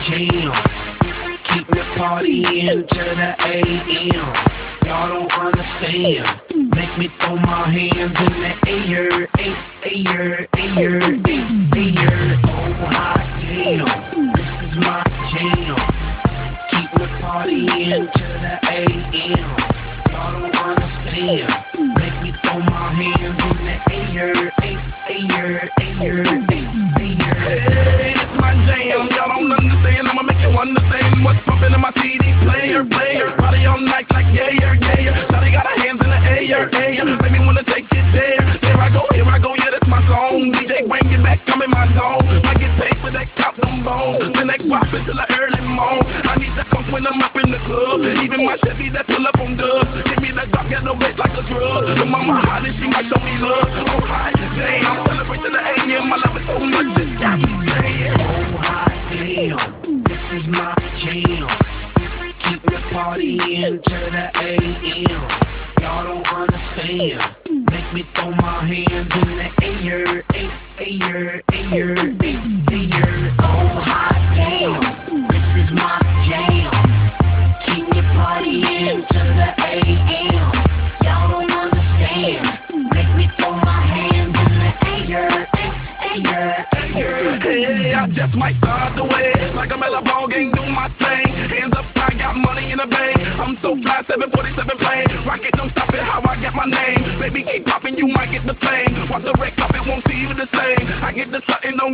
jam. Keep me partying to the AM. Y'all don't understand. Make me throw my hands in the air, air, air, air. Oh hot damn, this is my jam. Keep me partying to the AM. Y'all don't understand. Make me throw my hands in the air, air, air, air. Hey, it's my jam. Y'all don't understand. I'ma make you understand what's pumping in my CD player, player. Party all night like yeah, yeah, yeah. Shawty got her hands in the air, air. Make me wanna take it there. There I go, yeah, that's my song. DJ bring it back, I'm in my zone. I get paid for that count them bones. Then they pop until the early morn. I need the funk when I'm up in the club. Even my Chevy that pull up on dubs. Give me the Glock, get no weight like a drug. The mama hot and she might show me love. Oh hot damn, celebrate to the AM. I love it so much, it's got me saying. Oh hot damn, this is my jam. Keep me partying to the AM. Y'all don't understand. Make me throw my hands in the air, air, air, air. Oh hot damn, this is my jam. Keep me partying to the AM. Y'all don't understand. Make me throw my hands in the air, air, air. Hey, I just might start the way. Like I'm at a ball game, do my thing. Hands up, I got money in the bank. I'm so fly, 747 plane. Rocket, don't stop it, how I get my name. Baby, keep popping, you might get the fame. Watch the wreck up, it won't see you the same. I get the something, don't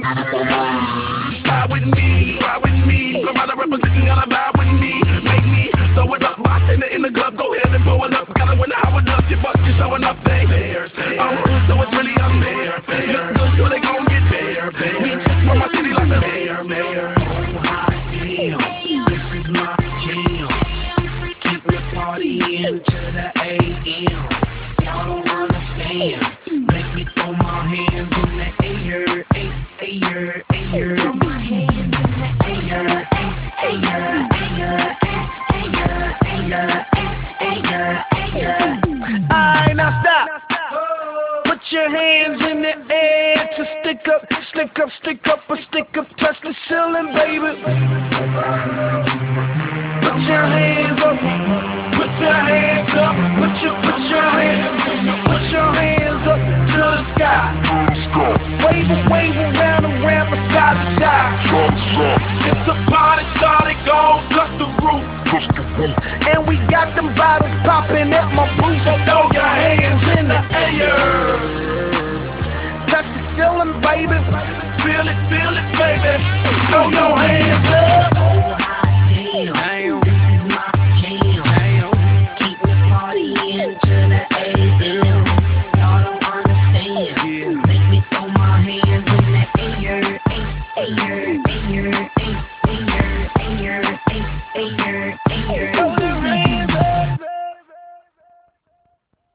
ride with me, ride with me. Provider representing, gotta vibe with me. Make me throw it up, bartender in the club, go ahead and blow it up. Gotta wonder how it does, you bust, you showing up, they. So it's really unfair. Look good, so they gon' get fair. Me just from my city like the mayor. Oh hot damn, this is my jam. Keep me partying to the AM. Y'all don't understand. Make me throw my hands in the air, air, air. Throw my hands in the air, air, air, air, air, air. Alright, now stop. Put your hands in the air to stick up, stick up, stick up, or stick up, touch the ceiling, baby. Put your hands up, put your hands up, put your hands up to the sky. Wave around and round, from side to side.